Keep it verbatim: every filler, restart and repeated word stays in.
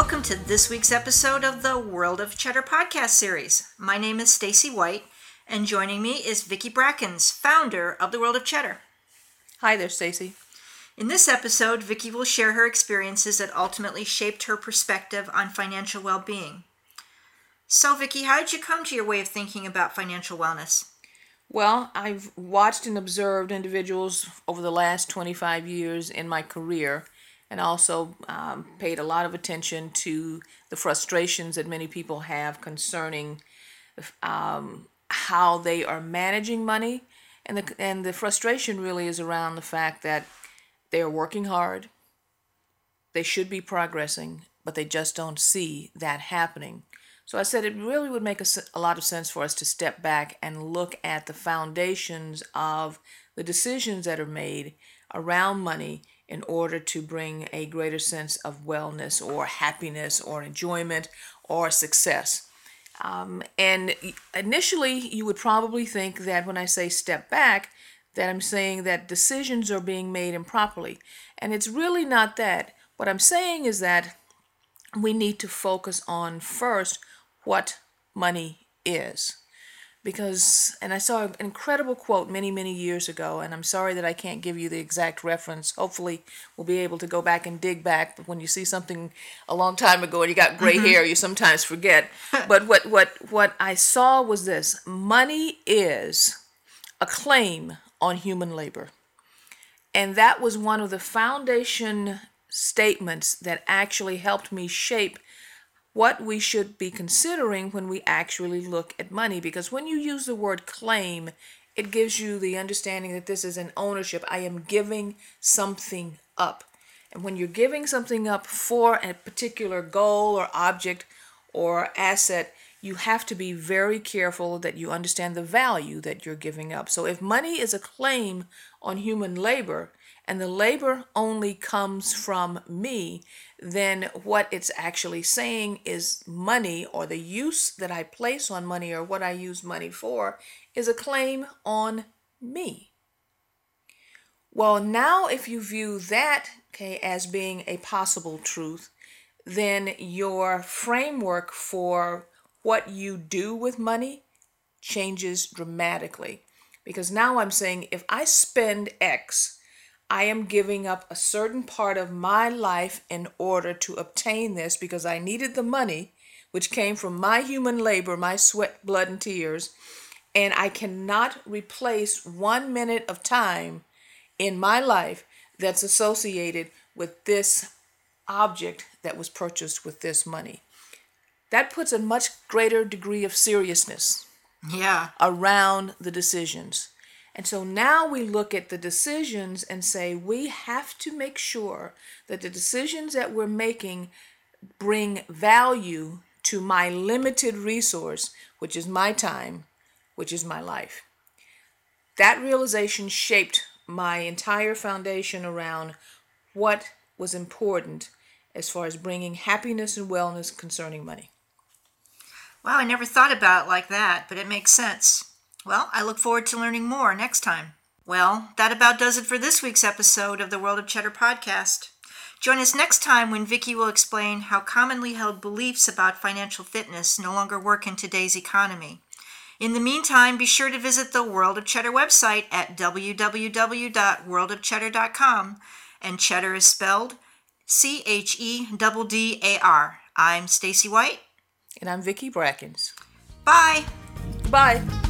Welcome to this week's episode of the World of Cheddar podcast series. My name is Stacy White, and joining me is Vicki Brackens, founder of the World of Cheddar. Hi there, Stacy. In this episode, Vicki will share her experiences that ultimately shaped her perspective on financial well-being. So, Vicki, how did you come to your way of thinking about financial wellness? Well, I've watched and observed individuals over the last twenty-five years in my career, and also um, paid a lot of attention to the frustrations that many people have concerning um, how they are managing money. And the, and the frustration really is around the fact that they are working hard, they should be progressing, but they just don't see that happening. So I said it really would make a, a lot of sense for us to step back and look at the foundations of the decisions that are made around money in order to bring a greater sense of wellness or happiness or enjoyment or success. Um, and initially, you would probably think that when I say step back, that I'm saying that decisions are being made improperly. And it's really not that. What I'm saying is that we need to focus on first what money is. Because, and I saw an incredible quote many, many years ago, and I'm sorry that I can't give you the exact reference. Hopefully, we'll be able to go back and dig back. But when you see something a long time ago and you got gray mm-hmm. hair, you sometimes forget. But what, what, what I saw was this: money is a claim on human labor. And that was one of the foundation statements that actually helped me shape what we should be considering when we actually look at money. Because when you use the word claim, it gives you the understanding that this is an ownership. I am giving something up. And when you're giving something up for a particular goal or object or asset, you have to be very careful that you understand the value that you're giving up. So if money is a claim on human labor, and the labor only comes from me, then what it's actually saying is money, or the use that I place on money, or what I use money for, is a claim on me. Well, now if you view that, okay, as being a possible truth, then your framework for what you do with money changes dramatically. Because now I'm saying if I spend X, I am giving up a certain part of my life in order to obtain this, because I needed the money, which came from my human labor, my sweat, blood, and tears, and I cannot replace one minute of time in my life that's associated with this object that was purchased with this money. That puts a much greater degree of seriousness yeah. around the decisions. And so now we look at the decisions and say we have to make sure that the decisions that we're making bring value to my limited resource, which is my time, which is my life. That realization shaped my entire foundation around what was important as far as bringing happiness and wellness concerning money. Wow, I never thought about it like that, but it makes sense. Well, I look forward to learning more next time. Well, that about does it for this week's episode of the World of Cheddar podcast. Join us next time when Vicki will explain how commonly held beliefs about financial fitness no longer work in today's economy. In the meantime, be sure to visit the World of Cheddar website at w w w dot world of cheddar dot com, and Cheddar is spelled C H E D D A R. I'm Stacy White. And I'm Vicki Brackens. Bye. Bye.